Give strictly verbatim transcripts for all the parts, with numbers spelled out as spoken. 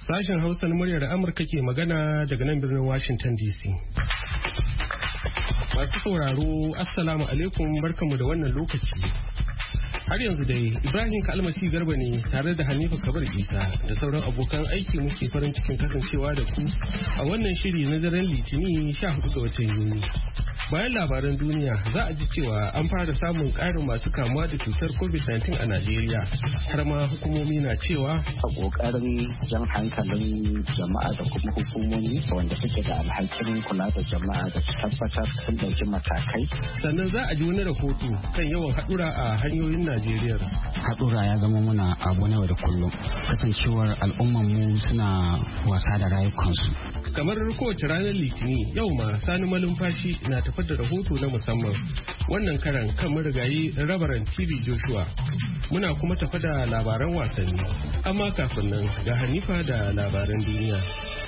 Sashen Hausa na muryar Amurka ke magana daga nan birnin Washington D C. Masu sauraro, Assalamu alaikum, barkamu da wannan lokaci. Har yanzu dai Ibrahim Kalmasi Garba ne tare da Hanifa Kabar Isa da sauran abokan aiki muke farin cikin kasancewa da ku a wannan shiri na daren Litinin sha hudu ga watan Yuni. Bayan labaran duniya za a ji cewa an fara samun ƙarin masu kamuwa da cutar covid nineteen a Najeriya, har ma hukumomi na cewa a ƙoƙarin jan hankalin jama'a da kuma hukumomi wanda suke da alhakin kula da jama'a da su tabbatar sun ɗauki matakai. Sannan za a ji wani rahoto kan yawan haɗura a hanyoyin Najeriya. Haɗura ya zama muna abu na yau da kullum, kasancewar al'umman mu suna wasa da rayukansu. Kamar kowace ranar Litinin, yau ma Sani Malumfashi na tafi da rahoto na musamman, wannan karan kan marigayi Rabaran T V Joshua. Muna kuma tafi da labaran wasanni, amma kafin nan ga Hanifa da labaran duniya.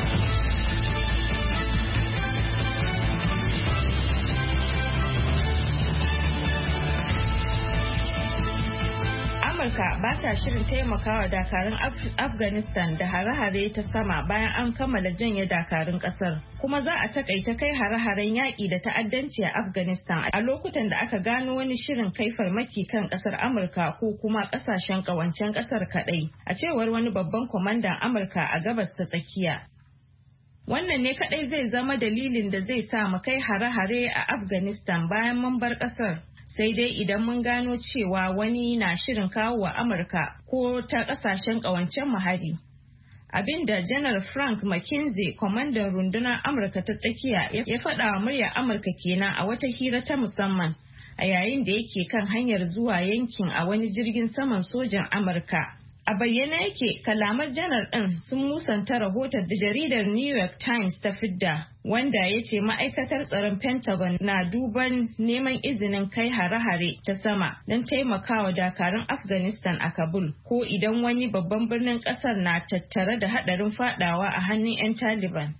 Amurka ba ta shirin taimakawa dakarun Afghanistan da hare-hare ta sama bayan an kammala janye dakarun kasar, kuma za a takaita kai hare-haren yaƙi da ta'addanci a Afghanistan a lokutan da aka gano wani shirin kai farmaki kan kasar Amurka ko kuma kasashen ƙawancen kasar kaɗai, a cewar wani babban kwamandan Amurka a gabas ta tsakiya. Wannan ne kaɗai zai zama dalilin da zai sa mu kai hare-hare a Afghanistan bayan mun bar ƙasar. Sai dai idan mun gano cewa wani na shirin kawo wa Amurka ko ta kasashen kawancen hari. Abinda Janar Frank McKinsey, kwamandan rundunar Amurka ta tsakiya, ya faɗa wa muryar Amurka kenan a wata hira ta musamman a yayin da yake kan hanyar zuwa yankin a wani jirgin saman sojan Amurka. A bayyana yake kalamar janar ɗin sun musanta rahoton da jaridar New York Times ta fidda, wanda ya ce ma'aikatar tsaron Pentagon na duban neman izinin kai hare-hare ta sama don taimakawa dakarun Afghanistan a Kabul, ko idan wani babban birnin ƙasar na tattare da haɗarin fadawa a hannun 'yan Taliban.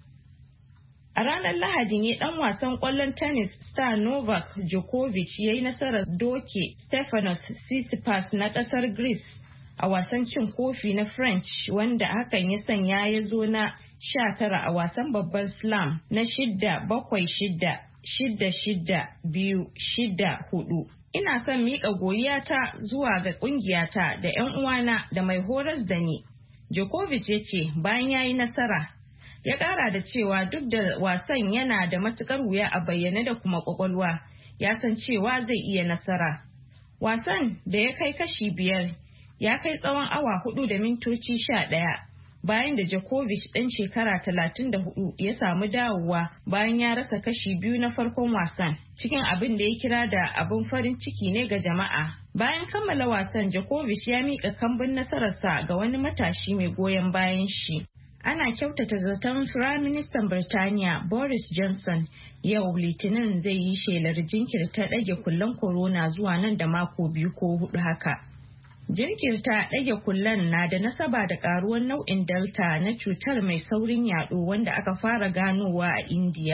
A ranar Lahadi ne ɗan wasan ƙwallon tennis star Novak Djokovic ya yi nasarar doke Stefanos Tsitsipas na ƙasar Greece a wasan cin kofi na French, wanda hakan ya sanya ya zo na sha tara a wasan babban slam na shidda bakwai shidda shidda shidda biyu shidda hudu. Ina son miƙa goyiyata zuwa ga ƙungiyata da 'yan uwana da mai horas da ni, Djokovic ya ce bayan ya yi nasara. Ya ƙara da cewa duk da wasan yana da matuƙar wuya a bayyane da kuma ƙwaƙwalwa, ya san cewa zai iya nasara. Wasan da ya kai kashi biyar ya kai tsawon awa hudu da mintoci sha ɗaya bayan da Djokovic ɗan shekara talatin da hudu ya samu dawowa bayan ya rasa kashi biyu na farkon wasan, cikin abin da ya kira da abin farin ciki ne ga jama'a. Bayan kammala wasan, Djokovic ya miƙa kambun nasararsa ga wani matashi mai goyon bayan shi. Ana kyautata zaton Firaministan Birtaniya Boris Johnson yau Litinin zai yi shelar jinkirta ɗage kullen corona zuwa nan da mako biyu ko hudu haka. Jinkirta ɗage kullen na da nasaba da ƙaruwar nau'in Delta na cutar mai saurin yaɗo wanda aka fara ganowa a Indiya.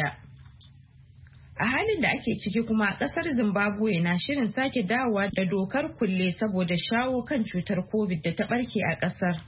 A halin da ake ciki kuma, ƙasar Zimbabwe na shirin sake dawowa da dokar kulle saboda shawo kan cutar COVID da ta ɓarke a ƙasar.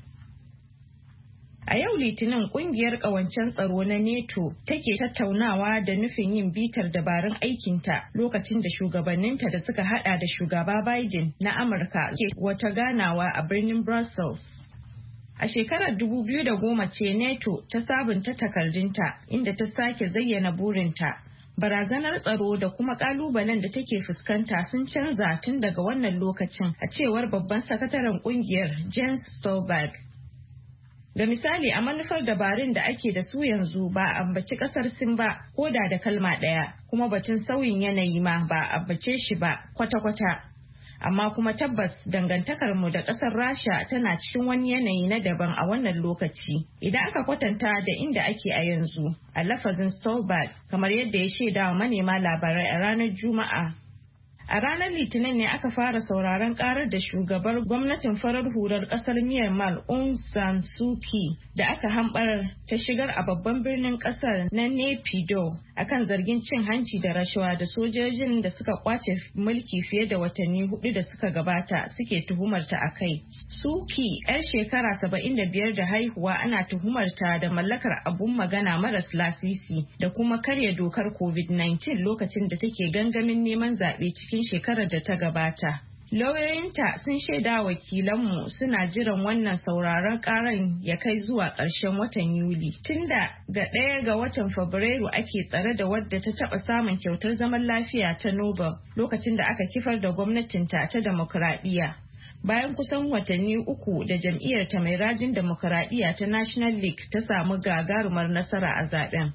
A yau Litinin, kungiyar ƙawancen tsaro na NATO take tattaunawa da nufin yin bitar dabarun aikinta lokacin da shugabanninta da suka hada da shugaba Biden na Amurka ke wata ganawa a birnin Brussels. A shekarar dubu biyu da goma ce NATO ta sabunta takardunta, inda ta sake zayyana burinta. Barazanar tsaro da kuma kalubalen da take fuskanta sun canza tun daga wannan lokacin, a cewar babban sakataren kungiyar Jens Stoltenberg. Da misali, a manufar dabarun da ake da su yanzu ba a ambaci kasar Sin ba ko da da kalma ɗaya, kuma batun sauyin yanayi ma ba a ambace shi ba kwata-kwata. Amma kuma tabbas dangantakar mu da kasar Rasha tana cikin wani yanayi na daban a wannan lokaci idan aka kwatanta da inda ake a yanzu, a lafazin Stoltenberg, kamar yadda ya shaida wa manema labarai a ranar Juma'a. A ranar Litinin ne aka fara sauraron karar da shugabar gwamnatin farar hular kasar Myanmar Aung San Suu Kyi da aka hambar ta shigar a babban birnin kasar na Naypyidaw akan zargin cin hanci da rashawa da sojojin da suka kwace mulki fiye da watanni hudu da suka gabata suke tuhumarta a kai. Suki, 'yar shekara saba'in da biyar da haihuwa, ana tuhumarta da mallakar abun magana maras lasisi da kuma karya dokar covid nineteen lokacin da take gangamin neman zaɓe cikin shekarar da ta gabata. Lauyoyinta sun shaida wakilanmu suna jiran wannan sauraron karan ya kai zuwa ƙarshen watan Yuli. Tunda ga ɗaya ga watan Fabrairu ake tsare da wadda ta taɓa samun kyautar zaman lafiya ta Nobel lokacin da aka kifar da gwamnatinta ta demokuraɗiyya. Bayan kusan watanni uku da jam'iyyar ta mai rajin demokuraɗiyya ta National League ta samu gagarumar nasara a zaben.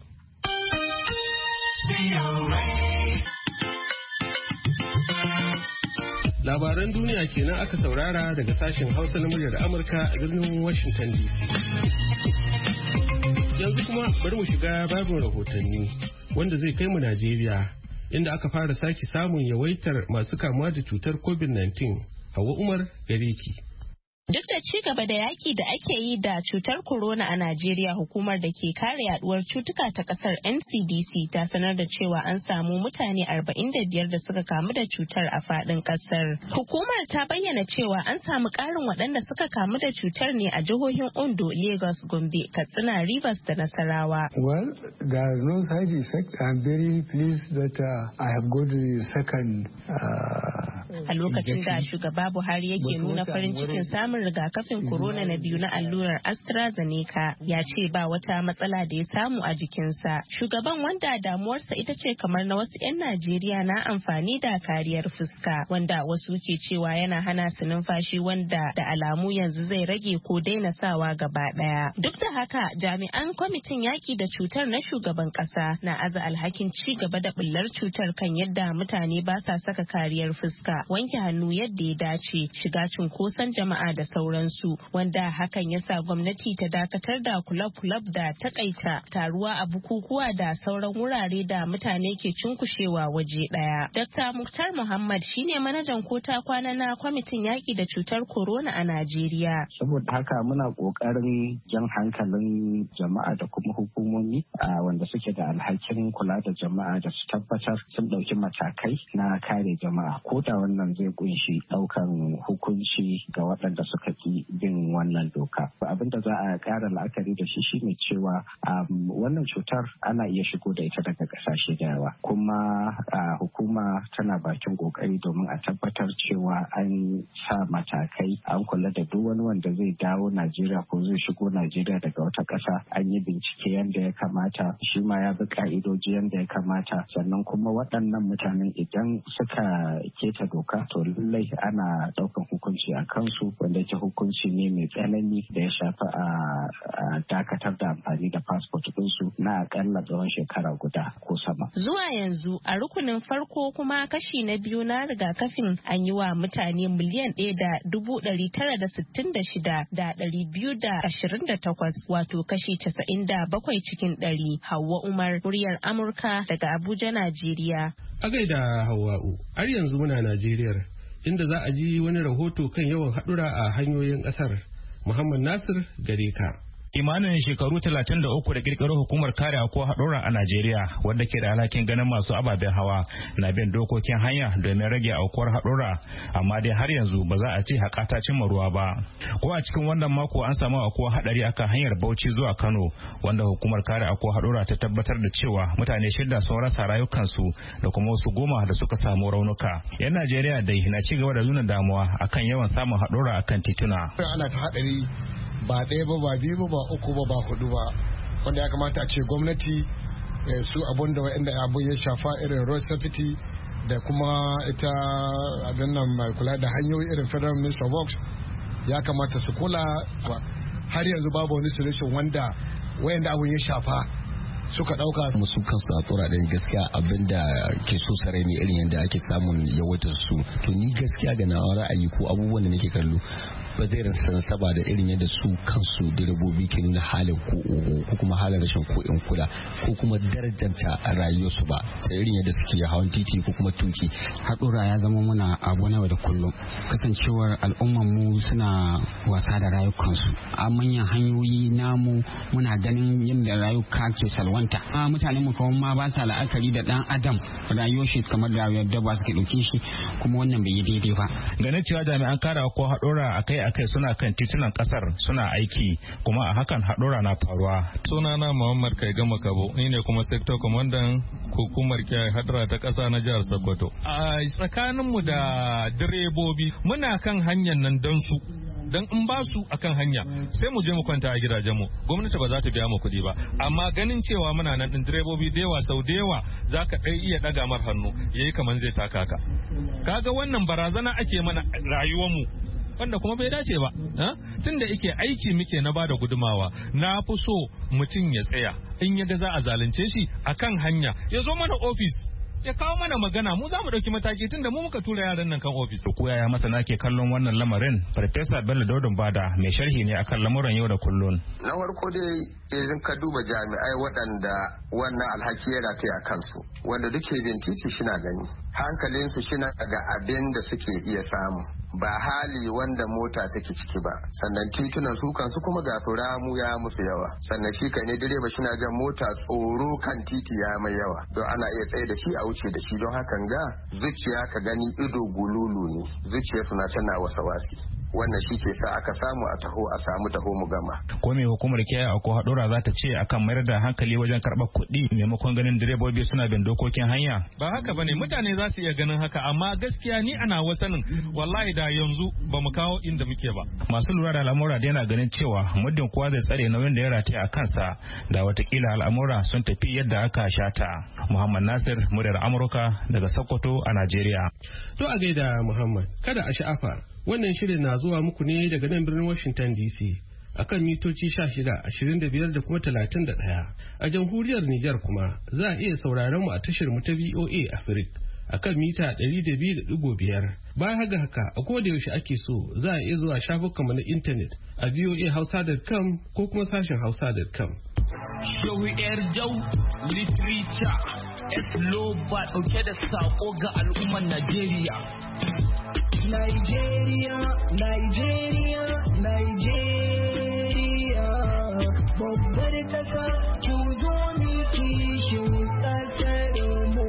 Labaran duniya kenan aka saurara daga sashen Hausa na muryar Amurka a birnin Washington D C. Yanzu kuma bari mu shiga babin rahotanni wanda zai kai mu Najeriya, inda aka fara sake samun yawaitar masu kamuwa da cutar covid nineteen. Hauwa Umar, gare ki. Duk da ci gaba da yaki da ake yi da cutar corona a Najeriya, hukumar da ke kare yaduwar cutuka ta kasar N C D C ta sanar da cewa an samu mutane arba'in da biyar da suka kamu da cutar a fadin kasar. Hukumar ta bayyana cewa an samu karin waɗanda suka kamu da cutar ne a jihohin Ondo, Lagos, Gombe, Katsina, Rivers da Nasarawa. Well, there are no side effects. I'm very pleased that uh, I have got the second uh, a lokacin da shugaba Buhari yake nuna farin cikin samun rigakafin corona na biyu na allurar AstraZeneca, ya ce ba wata matsala da ya samu a jikinsa. Shugaban, wanda damuwarsa ita ce kamar na wasu 'yan Najeriya na amfani da kariyar fuska, wanda wasu ke cewa yana hana su numfashi, wanda da alamu yanzu zai rage ko daina sawa gaba daya. Duk da haka, jami'an kwamitin yaki da cutar na shugaban kasa na aza alhakin ci gaba da bullar cutar kan yadda mutane ba sa saka kariyar fuska, wanke hannu yadda ya dace, shiga cunkoson jama'a da sauransu, wanda hakan ya sa gwamnati ta dakatar da kulab-kulab da takaita taruwa a bukukuwa da sauran wurare da mutane ke cunkushewa waje daya. Dokta Muktar Muhammad shine manajan kota kwana na kwamitin yaki da cutar corona a Najeriya. Saboda haka muna kokarin jan hankalin jama'a da kuma hukumomi wanda suke da alhakin kula da jama'a da su tabbatar sun dauki matakai na kare jama'a, ko da wannan zai kunshi daukan hukunci ga waɗanda suka ki bin wannan doka. Abin da za a ƙara la'akari da shi shine cewa wannan cutar ana iya shigo da ita daga ƙasashe da yawa, kuma hukuma tana bakin ƙoƙari domin a tabbatar cewa an sa matakai, an kula da duk wani wanda zai dawo Najeriya ko zai shigo Najeriya daga wata ƙasa, an yi bincike yadda ya kamata, shi ma ya bi ƙa'idoji yadda ya kamata, sannan kuma waɗannan mutanen idan suka keta doka to lallai ana ɗaukan hukunci a kansu, wanda yake hukunci ne mai tsanani da ya shafi a dakatar da amfani da fasfot ɗinsu na akalla tsawon shekara guda ko sama. Zuwa yanzu a rukunin farko kuma kashi na biyu na rigakafin an yi wa mutane miliyan ɗaya da dubu ɗari tara da sittin da shida da ɗari biyu da ashirin da takwas, wato kashi casa'in da bakwai cikin ɗari. Hauwa Umar, muryar Amurka daga Abuja, Najeriya. A gaida Hauwa'u, har yanzu muna Najeriya, inda za a ji wani rahoto kan yawan haɗura a hanyoyin ƙasar. Muhammad Nasir, gare ka. Imanin shekaru talatin da uku da kirkiro hukumar kare ko haɗura a Najeriya, wadda ke da alhakin ganin masu ababen hawa na bin dokokin hanya domin rage aukuwar haɗura, amma dai har yanzu ba za a ce haƙa ta cimma ruwa ba. Ko a cikin wannan mako an samu aukuwar haɗari akan hanyar Bauchi zuwa Kano, wanda hukumar kare ko haɗura ta tabbatar da cewa mutane shida sun rasa rayukansu da kuma wasu goma da suka samu raunuka. Yan Najeriya dai na ci gaba da nuna damuwa akan yawan samun haɗura akan tituna. Ana ta haɗari ba ɗaya ba ba biyu ba ba uku ba ba hudu ba, wanda ya kamata a ce gwamnati su abun da wa'anda abun ya shafa irin road safety da kuma ita abin nan mai kula da hanyoyi irin federal minister of works ya kamata su kula. Har yanzu babu wani solution wanda wa'anda abun ya shafa suka dauka. Musu kansu a tsora ɗin gaskiya abinda ke so sarai ne irin yadda ake samun yawaitar su, to ni gaskiya ga nawa ra'ayi ko abubuwan da nake kallo ba zai rasa saba da irin yadda su kansu direbobi ke nuna halin ko ko kuma halin rashin ko in kula ko kuma darajanta a rayuwarsu ba ta irin yadda suke hawan titi ko kuma tuki. Haɗura ya zama muna abu na da kullum kasancewar al'umman mu suna wasa da rayukansu a manyan hanyoyi namu muna ganin yadda rayuka ke salwanta a mutanen mu kawai ma ba sa la'akari da dan adam rayuwar shi kamar da yadda ba suke dauke shi kuma wannan bai yi daidai ba. Ganin cewa jami'an kare ko haɗura akai-akai suna kan titunan kasar suna aiki kuma a hakan haɗura na faruwa. Sunana Muhammad Kai Gama Kabo ni ne kuma sector commander hukumar kiyaye hadura ta kasa na jihar Sokoto. A tsakaninmu da direbobi muna kan hanyar nan don su dan in ba su akan hanya sai mu je mu kwanta a gidajenmu gwamnati ba za ta biya mu kuɗi ba amma ganin cewa muna nan din direbobi da yawa sau da yawa zaka dai iya daga mar hannu yayi kaman zai taka ka kaga wannan barazana ake mana rayuwarmu wanda kuma bai dace ba tunda yake aiki muke na bada gudumawa na fi so mutum ya tsaya in ya ga za a zalunce shi akan hanya ya zo mana ofis ya kawo mana magana mu za mu ɗauki mataki tunda mu muka tura yaran nan kan ofis. Ko yaya masana ke kallon wannan lamarin? Farfesa Bello Daudun Bada mai sharhi ne akan lamuran yau da kullun. Na farko dai idan ka duba jami'ai waɗanda wannan alhaki ya rataya a kansu wanda duke bin titi shina gani hankalinsu shina ga abin da suke iya samu ba hali wanda mota take ciki ba sannan titunan su kansu kuma ga ramu ya musu yawa sannan shi kai ne direba shina ga mota tsoro kan titi ya mai yawa don ana iya tsaye da shi a wuce da shi don hakan ga zuciya ka gani ido gululu ne zuciya suna tana wasa-wasi wannan shi ke sa aka samu a taho a samu taho mu gama. Ko me hukumar kiyaye ko haɗura za ta ce akan mayar da hankali wajen karɓar kuɗi maimakon ganin direbobi suna bin dokokin hanya? Ba haka bane mutane za su iya ganin haka amma gaskiya ni ana wasanin wallahi da yanzu ba mu kawo inda muke ba. Masu lura da al'amura da yana ganin cewa muddin kowa zai tsare nauyin da ya rataya a kansa da watakila al'amura sun tafi yadda aka shata. Muhammad Nasir muryar Amurka daga Sokoto a Najeriya. To a gaida Muhammad kada a sha'afa wannan shirin na zuwa muku ne daga nan birnin Washington D C akan mitoci sha shida, ashirin da biyar da kuma talatin da ɗaya. A jamhuriyar Nijar kuma za a iya sauraron mu a tashar mu ta V O A Africa akan mita ɗari da biyu da ɗigo biyar. Bayan haka haka a koda yaushe ake so za a iya zuwa shafukanmu na intanet a v o a hausa dot com ko kuma sashen hausa dot com. Shehu Erjau Literature Eslo ba ɗauke da sako ga al'ummar Najeriya. Nigeria, Nigeria, Nigeria, babbar kasa ku zo ni kishin kasar mu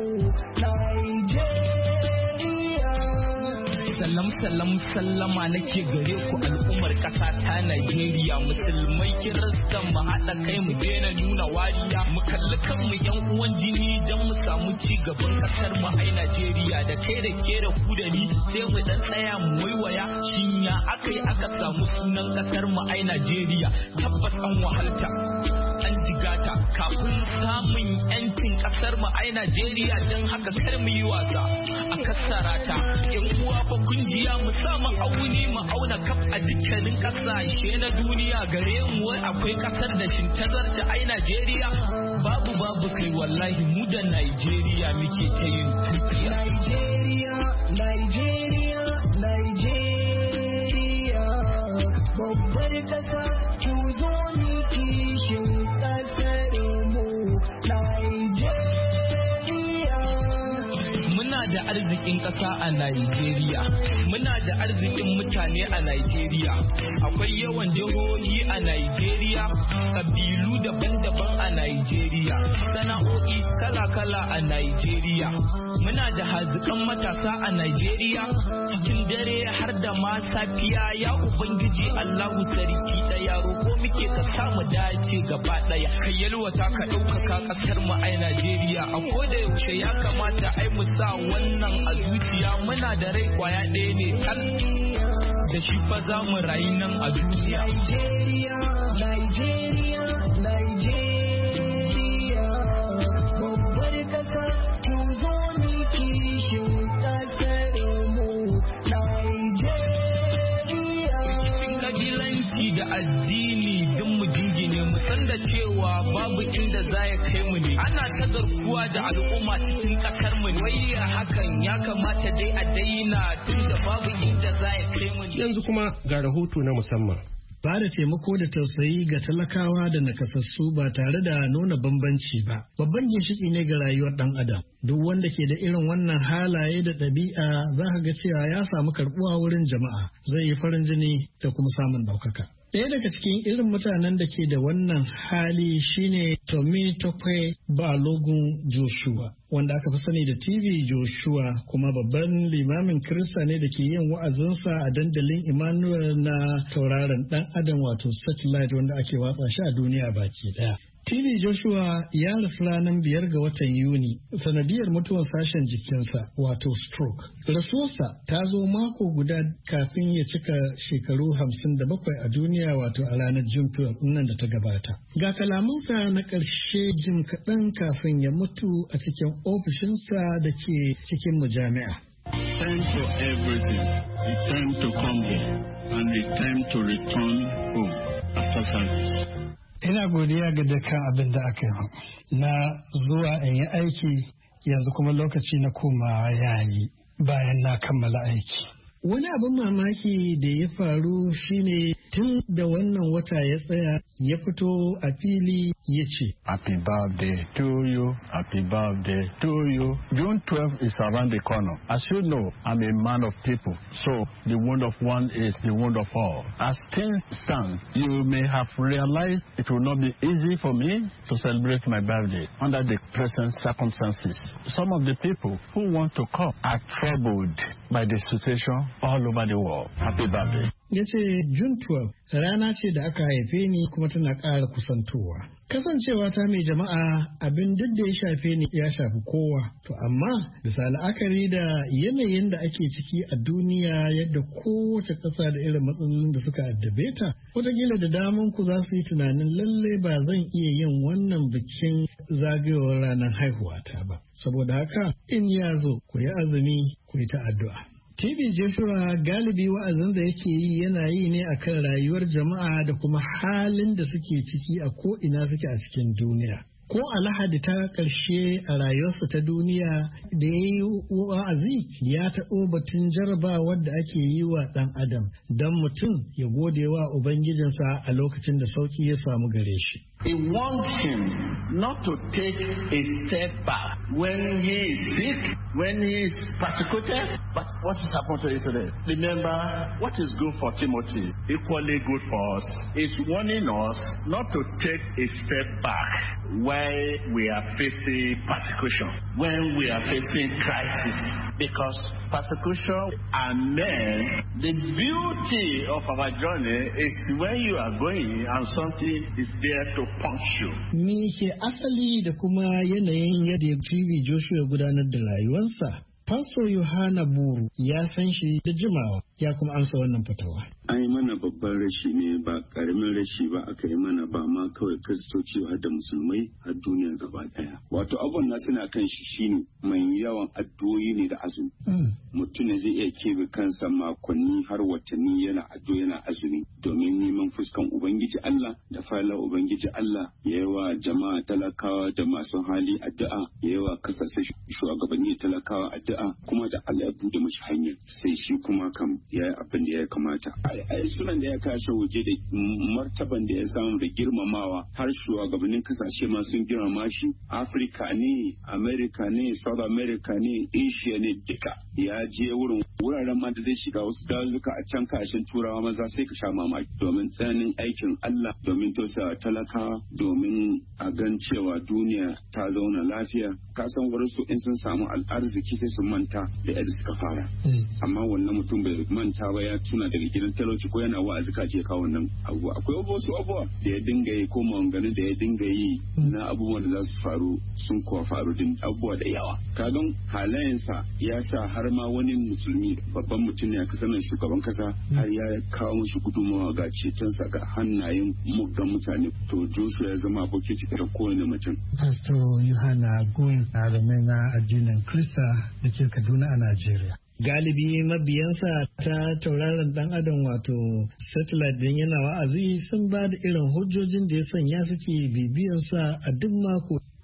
Nigeria. Salam salam sallama nake gare ku al'ummar kasa ta Nigeria musulmai kirista mu haɗa kai mu daina nuna wariya mu kalli kanmu yan uwan jini don mu samu ci gaban kasar mu ai Nigeria da kai da ke da ku da ni sai mu dan tsaya mu waiwaya shin ya akai aka samu sunan kasar mu ai Nigeria tabbas an wahalta an jigata kafin samun yancin kasar mu ai Nigeria dan haka kar mu yi wasa a kasara ta yan uwa fa kungiya mu samu auni mu auna kaf a dukkanin kasashe na duniya gare mu wai akwai kasar da shin tazarta ai Nigeria babu babu kai wallahi mu da Nigeria muke ta yin tukiya Nigeria Nigeria Nigeria babbar kasa ku zo ni kishin kasar mu Nigeria. Muna da arzikin kasa a Nigeria muna da arzikin mutane a Nigeria akwai yawan jihohi a Nigeria kabilu daban-daban a Nigeria sana'o'i kala-kala a Nigeria muna da hazikan matasa a Nigeria cikin dare har da ma safiya ya ubangiji Allahu sarki daya roko muke ka samu dace gaba daya kai yalwata ka ɗaukaka kasar mu a Nigeria a koda yaushe ya kamata ai mu sa wannan a zuciya muna da rai kwaya ɗaya ne kan da shi fa za mu rayu nan a duniya Nigeria Nigeria Nigeria babbar kasa ku zo ni kishin kasar mu Nigeria. Cikin kabilanci da addini don mu jingine mu san da cewa babu inda za ya kai mu ne ana ta garkuwa da al'umma cikin kasar mu wai hakan ya kamata dai a daina tunda babu inda za ya kai mu. Yanzu kuma ga rahoto na musamman. Ba da taimako da tausayi ga talakawa da nakasassu ba tare da nuna bambanci ba babban ginshiki ne ga rayuwar dan adam. Duk wanda ke da irin wannan halaye da ɗabi'a za ka ga cewa ya samu karɓuwa wurin jama'a, zai yi farin jini da kuma samun ɗaukaka. Ɗaya daga cikin irin mutanen da ke da wannan hali shine Tomi Tokwe Balogun Joshua, wanda aka fi sani da T V Joshua, kuma babban limamin Kirista ne da ke yin wa'azinsa a dandalin Emmanuel na tauraron ɗan adam wato satellite wanda ake watsa shi a duniya baki ɗaya. T V Joshua ya rasu ranar biyar ga watan Yuni sanadiyar mutuwar sashen jikinsa wato stroke. Rasuwarsa ta zo mako guda kafin ya cika shekaru hamsin da bakwai a duniya wato a ranar June twelfth nan da ta gabata. Ga kalamansa na ƙarshe jim kaɗan kafin ya mutu a cikin ofishinsa da ke cikin mujami'a. Time for everything. The time to come here and the time to return home after service. Ina godiya ga dukkan abin da aka yi na zuwa in yi aiki yanzu kuma lokaci na komawa yayi bayan na kammala aiki. Wani abin mamaki da ya faru shine tun da wannan wata ya tsaya ya fito a fili ya ce, Happy birthday to you, happy birthday to you. June twelfth is around the corner. As you know, I'm a man of people, so the wound of one is the wound of all. As things stand, you may have realized it will not be easy for me to celebrate my birthday under the present circumstances. Some of the people who want to come are troubled by the situation all over the world. Happy birthday. Ya ce June twelfth rana ce da aka haife ni kuma tana ƙara kusantowa. Kasancewa ta mai jama'a abin duk da ya shafe ni ya shafi kowa. To amma bisa la'akari da yanayin da ake ciki a duniya yadda kowace ƙasa da irin matsalolin da suka addabe ta, wataƙila da daman ku za su yi tunanin lalle ba zan iya yin wannan bikin zagayowar ranar haihuwata ba. Saboda haka in ya zo ku yi azumi ku yi ta addu'a. T V Joshua galibi wa'azin da yake yi yana yi ne akan rayuwar jama'a da kuma halin da suke ciki a ko'ina suke a cikin duniya. Ko a Lahadi ta ƙarshe a rayuwarsa ta duniya da ya yi wa'azi ya taɓo batun jarabawar da ake yi wa ɗan adam don mutum ya gode wa Ubangijinsa a lokacin da sauƙi ya samu gare shi. He wants him not to take a step back when he is sick, when he is persecuted. But what is happening to you today? Remember, what is good for Timothy, equally good for us, is warning us not to take a step back when we are facing persecution, when we are facing crisis. Because persecution and men, the beauty of our journey is when you are going and something is there to punch you. Me ke asali da kuma yanayin yadda T V Joshua gudanar da rayuwarsa. Pastor Yohana Buru ya san shi da jimawa ya kuma amsa wannan fatawa. An yi mana babban rashi ne ba karamin rashi ba aka yi mana ba ma kawai kristoci har da musulmai har duniya gaba daya. Wato abun na suna kan shi shine mai yawan addu'o'i ne da azumi. Mutum ne zai iya kebe kansa makonni har watanni yana addu'a yana azumi domin neman fuskan Ubangiji Allah da fala Ubangiji Allah ya yi wa jama'a talakawa da masu hali addu'a ya yi wa kasashe shugabanni talakawa addu'a kuma da Allah ya bude mashi hanya sai shi kuma kam ya yi abin da ya kamata. Ai sunan da ya kashe waje da martaban da ya samu da girmamawa har shugabannin kasashe ma sun girmama shi. Afirka ne, Amerika ne, South America ne, Asia ne duka. Ya je wurin wuraren ma da zai shiga wasu dazuka a can kashin turawa maza sai ka sha mamaki domin tsananin aikin Allah domin tausayawa talakawa domin a gan cewa duniya ta zauna lafiya. Ka san wasu in sun samu al'arziki sai su manta da yadda suka fara. Amma wannan mutum bai manta ba ya tuna daga gidan talauci ko yana wa'azi ka je kawo wannan abubuwa. Akwai wasu abubuwa da ya dinga yi ko maganganun da ya dinga yi na abubuwan da za su faru sun kuwa faru din abubuwa da yawa. Kagan halayensa ya sa har ma wani musulmi babban mutum ne a kasar nan shugaban kasa har ya kawo musu gudunmawa ga cetonsa ga hannayen muggan mutane. To Joshua ya zama abokin cikin kowane mutum. Pastor Yohana Gun na addinin Krista da ke Kaduna a Najeriya. Galibi mabiyansa ta tauraron dan adam wato satellite din yana wa'azi sun ba da irin hujjojin da ya sanya suke bibiyansa a duk mako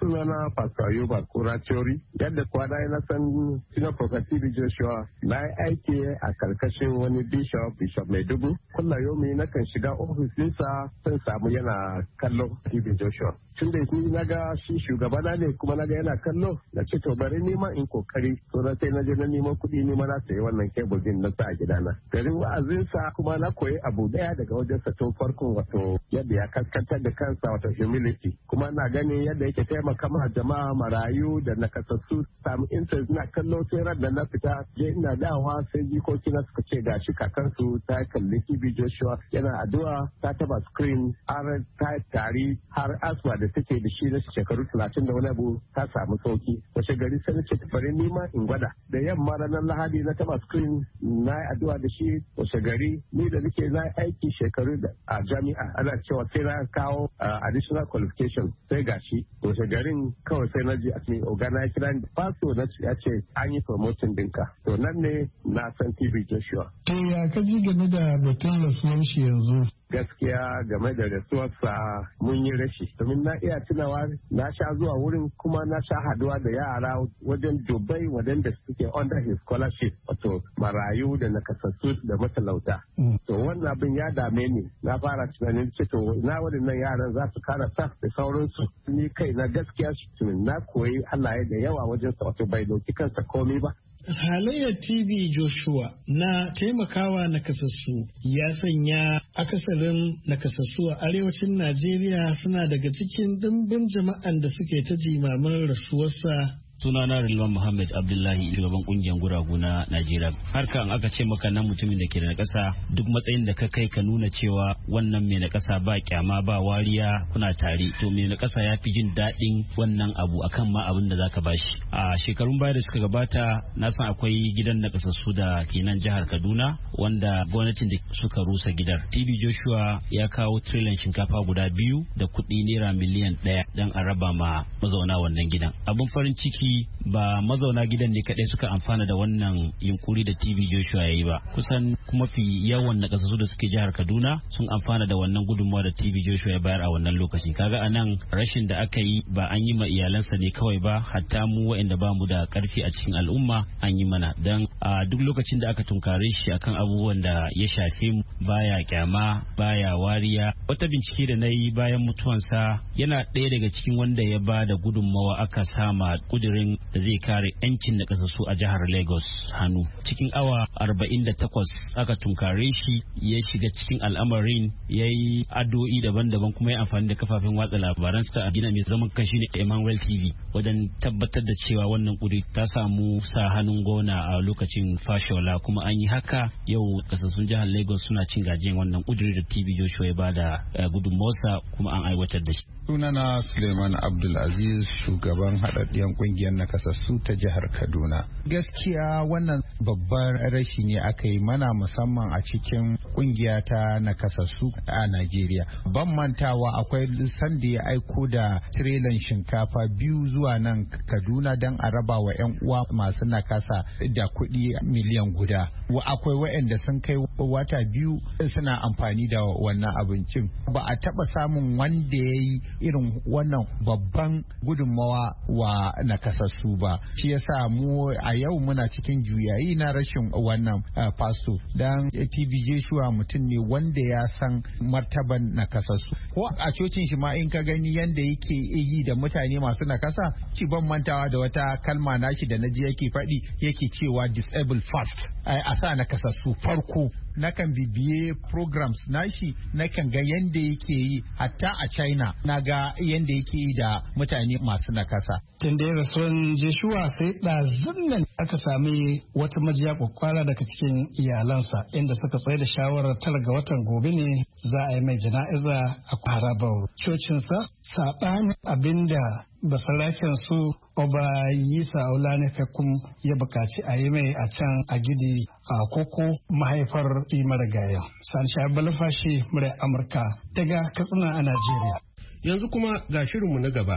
Sunana Pastor Ayuba Kura Theory. Yadda kwana na san Sina Prophet T B Joshua na yi aiki a karkashin wani bishop Bishop Maidugu. Kulla yomi na kan shiga ofisinsa sun samu yana kallon T B Joshua. Tun da ni na ga shi shugabana ne kuma na ga yana kallo na ce to bari nima in kokari so na sai na je na neman kuɗi nima na sayi wannan kebul din na sa a gidana. Garin wa'azinsa kuma na koyi abu daya daga wajen sa tun farkon wato yadda ya kaskantar da kansa wato humility kuma na ganin yadda yake taimaka ma jama'a marayu da nakasassu samu interest na kallo sai ran da na fita je ina dawa sai jikoki na suka ce gashi kakansu ta kalli T B Joshua yana addu'a ta taba screen har ta tari har asma da take da shi na shekaru talatin da wani abu ta samu sauki wace gari sai na ce bari nima in gwada da yamma ranar lahadi na taba screen na yi addu'a da shi wace gari ni da nake na aiki shekaru a jami'a ana cewa sai na kawo additional qualification sai gashi wace garin kawai sai na ji a cikin ogana ya kira ni faso na ya ce an yi promotion dinka to nan ne na san T B Joshua. To ya ka ji game da batun rasuwar shi yanzu? Gaskiya game da rasuwarsa mun yi rashi domin na iya tunawa na sha zuwa wurin kuma na sha haduwa da yara wajen dubai wadanda suke under his scholarship wato marayu da nakasassu da matalauta. To wannan abin ya dame ni na fara tunanin ce to na waɗannan yaran za su kara sa da sauransu ni kai na gaskiya shi na koyi halaye da yawa wajen sa wato bai dauki kansa komai ba. Halayyar T B Joshua na taimakawa nakasassu ya sanya akasarin nakasassu a arewacin Najeriya suna daga cikin dimbin jama'an da suke ta jimamin rasuwarsa. Sunana Rilwan Muhammad Abdullahi, shugaban kungiyar guragu na Najeriya. Harkan aka ce maka nan mutumin da ke da nakasa duk matsayin da ka kai ka nuna cewa wannan mai nakasa ba kyama ba wariya kuna tare. To mai nakasa ya fi jin daɗin wannan abu akan ma abin da zaka bashi. A shekarun baya da suka gabata na san akwai gidan nakasassu da ke nan jihar Kaduna wanda gwamnatin da suka rusa gidan. T B Joshua ya kawo trillion shinkafa guda biyu da kuɗi naira miliyan ɗaya don a raba ma mazauna wannan gidan. Abun farin ciki ba mazauna gidan ne kadai suka amfana da wannan yunkuri da T B Joshua ya yi ba, kusan kuma fi yawan nakasassu da suke jihar Kaduna sun amfana da wannan gudunmawa da T B Joshua ya bayar a wannan lokaci. Kaga anan rashin da aka yi ba an yi ma iyalansa ne kawai ba, hatta mu waɗanda ba mu da karfi a cikin al'umma an yi mana, dan a duk lokacin da aka tunkare shi akan abubuwan da ya shafe mu baya kyama baya wariya. Wata bincike da na yi bayan mutuwansa yana ɗaya daga cikin wanda ya ba da gudunmawa aka sama kudirin da zai kare yancin na kasassu a jihar Lagos hannu. Cikin awa arba'in da takwas aka tunkare shi ya shiga cikin al'amarin ya yi addu'o'i daban-daban kuma ya amfani da kafafen watsa labaransa a gina mai zaman kashi ne Emmanuel T V wajen tabbatar da cewa wannan kudi ta samu sa hannun gona a lokacin Fashola, kuma an yi haka yau kasassun jihar Lagos suna cin gajiyan wannan kudiri da T B Joshua ya bada gudunmawarsa kuma an aiwatar da shi. Sunana Suleiman Abdulaziz, shugaban haɗaɗɗiyar ƙungiyar nakasassu ta jihar Kaduna. Gaskiya wannan babbar rashi ne aka yi mana musamman a cikin ƙungiya ta nakasassu a Najeriya. Ban mantawa akwai sanda ya aiko da tirelan shinkafa biyu zuwa nan Kaduna don a raba wa 'yan uwa masu nakasa da kuɗi miliyan guda. Akwai waɗanda sun kai wata biyu suna amfani da wannan abincin. Ba a taɓa samun wanda ya yi irin wannan babban gudunmawa wa nakasassu ba. Shi yasa mu a yau muna cikin juyayi na rashin wannan fasto, dan T B Joshua mutum ne wanda ya san martaban nakasassu. Ko a cocin shi ma in ka gani yanda yake yi da mutane masu nakasa, ci ban mantawa da wata kalma nashi da naji yake faɗi yake cewa disabled first, a sa nakasassu farko. Nakan bibiye programs nashi, nakan ga yanda yake yi hatta a China, na ga yanda yake yi da mutane masu nakasa. Tun da ya rasuwan Joshua sai ɗazun nan aka sami wata majiya kwakwara daga cikin iyalansa inda suka tsaye da shawarar tara ga watan gobe ne za a yi mai jana'iza a harabar cocinsa, saɓanin abinda basaraken su Oba Yisa Olanefekum ya bukaci a yi mai a can a gidi a koko mahaifar marigayen. Sani Shahab Balfashi, murai Amurka daga Katsina a Najeriya. Yanzu kuma ga shirinmu na gaba.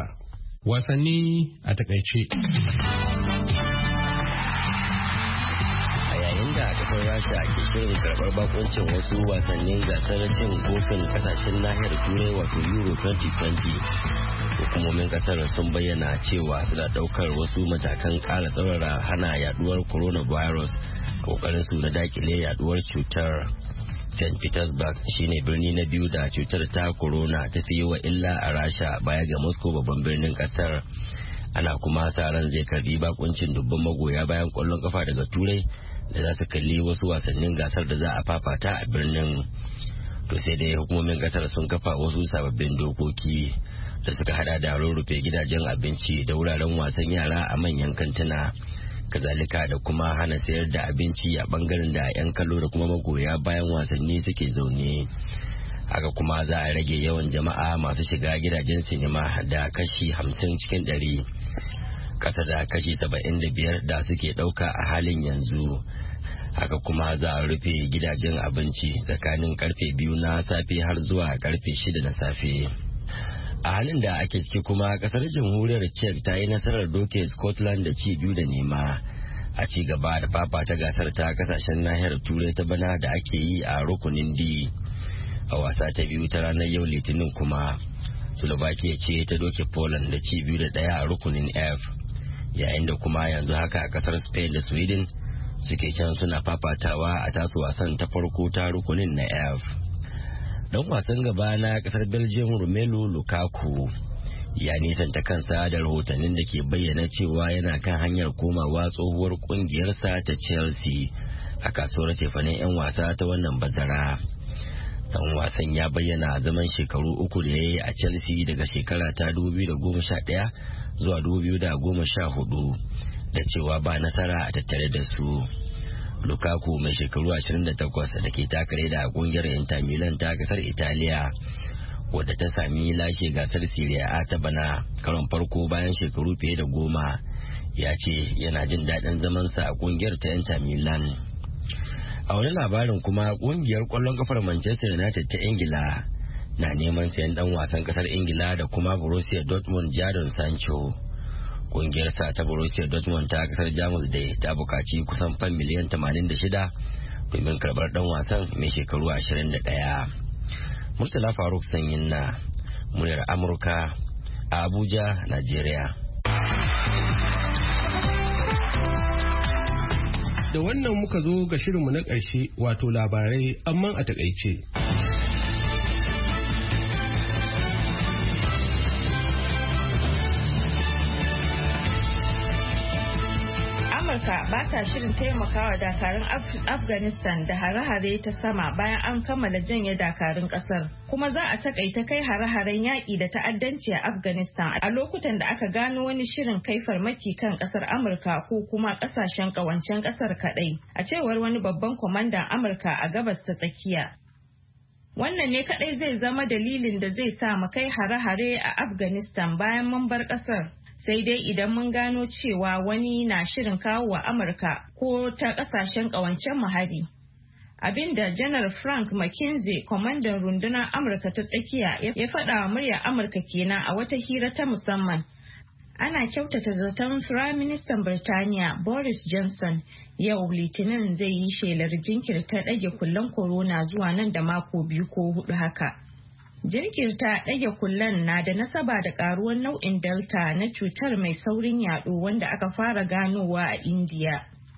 Wasanni a takaice. yayin da kasar Rasha ke shirin karɓar bakuncin wasu wasannin gasar cin kofin kasashen nahiyar Turai wato Euro twenty twenty. Hukumomin kasar sun bayyana cewa suna ɗaukar wasu matakan ƙara tsaurara hana yaduwar coronavirus, kokarin su na dakile yaduwar cutar. Saint Petersburg shine birni na biyu da cutar ta corona ta fi yi wa illa a Rasha baya ga Moscow babban birnin kasar. Ana kuma sa ran zai karbi bakuncin dubban magoya bayan kwallon kafa daga Turai da za su kalli wasu wasannin gasar da za a fafata a birnin. To sai dai hukumomin kasar sun kafa wasu sababbin dokoki da suka hada da rurrufe gidajen abinci da wuraren wasan yara a manyan kantuna. Kazalika da kuma hana sayar da abinci a bangaren da 'yan kallo da kuma magoya bayan wasanni suke zaune. Haka kuma za a rage yawan jama'a masu shiga gidajen sinima da kashi hamsin cikin ɗari, kasa da kashi saba'in da biyar da suke ɗauka a halin yanzu. Haka kuma za a rufe gidajen abinci tsakanin karfe biyu na safe har zuwa karfe shida na safe. A halin da ake ciki kuma kasar jamhuriyar Czech ta yi nasarar doke Scotland da ci biyu da nema a ci gaba da fafata gasar ta kasashen nahiyar Turai ta bana da ake yi a rukunin D. A wasa ta biyu ta ranar yau Litinin kuma Slovakia ce ta doke Poland da ci biyu da ɗaya a rukunin F, yayin da kuma yanzu haka a kasar Spain da Sweden suke can suna fafatawa a tasu wasan ta farko ta rukunin na F. Dan wasan gaba na kasar Belgium Romelu Lukaku ya nisanta kansa da rahotannin da ke bayyana cewa yana kan hanyar komawa tsohuwar kungiyarsa ta Chelsea a kasuwar cefanen 'yan wasa ta wannan bazara. Dan wasan ya bayyana zaman shekaru uku da ya yi a Chelsea daga shekara ta dubu biyu da goma sha ɗaya zuwa dubu biyu da goma sha hudu da cewa ba nasara a tattare da su. Lukaku mai shekaru ashirin da takwas da ke takare da kungiyar Inter Milan ta kasar Italiya wadda ta sami lashe gasar Serie A ta bana karon farko bayan shekaru fiye da goma, ya ce yana jin daɗin zamansa a kungiyar ta Inter Milan. A wani labarin kuma kungiyar kwallon kafar Manchester United ta Ingila na neman sayan dan wasan kasar Ingila da kuma Borussia Dortmund Jadon Sancho. Kungiyar sa ta Borussia Dortmund ta kasar Jamus da ta bukaci kusan fan miliyan tamanin da shida domin karbar dan wasan mai shekaru ashirin da ɗaya. Murtala Faruk Sanyin na muryar Amurka a Abuja, Najeriya. Da wannan muka zo ga shirinmu na ƙarshe wato labarai amma a takaice. Amurka ba ta shirin taimakawa dakarun Afghanistan da hare-hare ta sama bayan an kammala janye dakarun kasar. Kuma za a takaita kai hare-haren yaƙi da ta'addanci a Afghanistan a lokutan da aka gano wani shirin kai farmaki kan kasar Amurka ko kuma kasashen ƙawancen kasar kaɗai, a cewar wani babban kwamandan Amurka a gabas ta tsakiya. Wannan ne kaɗai zai zama dalilin da zai sa mu kai hare-hare a Afghanistan bayan mun bar ƙasar. Sai dai idan mun gano cewa wani na shirin kawo wa Amurka ko ta kasashen kawancen mahari. Abinda Janar Frank McKinsey, kwamandan rundunar Amurka ta tsakiya, ya faɗa wa muryar Amurka kenan a wata hira ta musamman. Ana kyautata zaton Firaministan Birtaniya Boris Johnson yau Litinin zai yi shelar jinkirta ɗage kullen corona zuwa nan da mako biyu ko hudu haka. Jinkirta ɗage kullen na da nasaba da ƙaruwar nau'in Delta na cutar mai saurin yaɗo wanda aka fara ganowa a Indiya.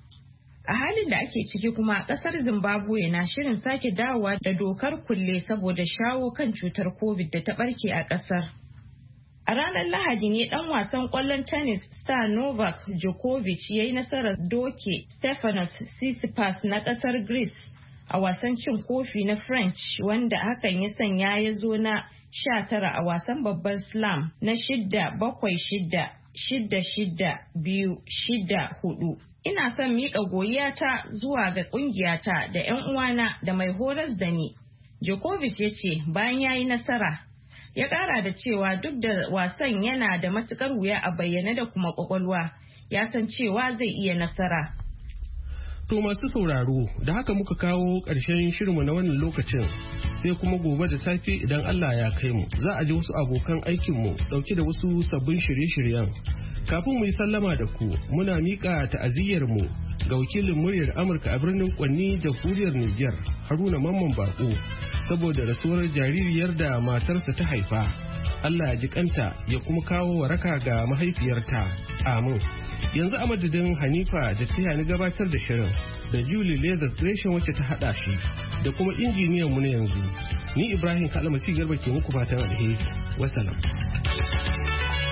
A halin da ake ciki kuma ƙasar Zimbabwe na shirin sake dawowa da dokar kulle saboda shawo kan cutar COVID da ta ɓarke a ƙasar. A ranar Lahadi ne ɗan wasan ƙwallon tennis star Novak Djokovic ya yi nasarar doke Stefanos Tsitsipas na ƙasar Greece a wasan cin kofi na French, wanda hakan ya sanya ya zo na sha tara a wasan babban slam na shidda bakwai shidda shidda shidda biyu shidda hudu. Ina son miƙa goyiyata zuwa ga ƙungiyata da 'yan uwana da mai horas da ni, Djokovic ya ce bayan ya yi nasara. Ya ƙara da cewa duk da wasan yana da matuƙar wuya a bayyane da kuma ƙwaƙwalwa, ya san cewa zai iya nasara. To masu sauraro, da haka muka kawo ƙarshen shirinmu na wannan lokacin, sai kuma gobe da safe idan Allah ya kai mu za a ji wasu abokan aikinmu ɗauke da wasu sabbin shirye-shiryen. Kafin mu yi sallama da ku, muna miƙa ta'aziyyar mu ga wakilin muryar Amurka a birnin Kwanni, jamhuriyar Nijar, Haruna Mamman Bako, saboda rasuwar jaririyar da matarsa ta haifa. Allah ya ji kanta ya kuma kawo waraka ga mahaifiyarta. Amin. Yanzu a madadin Hanifa da ta ni gabatar da shirin, da Julie Leathers Gresham wacce ta hada shi, da kuma injiniyan mu na yanzu. Ni Ibrahim Kalmasi Garba ke muku fatan alheri. Wassalam.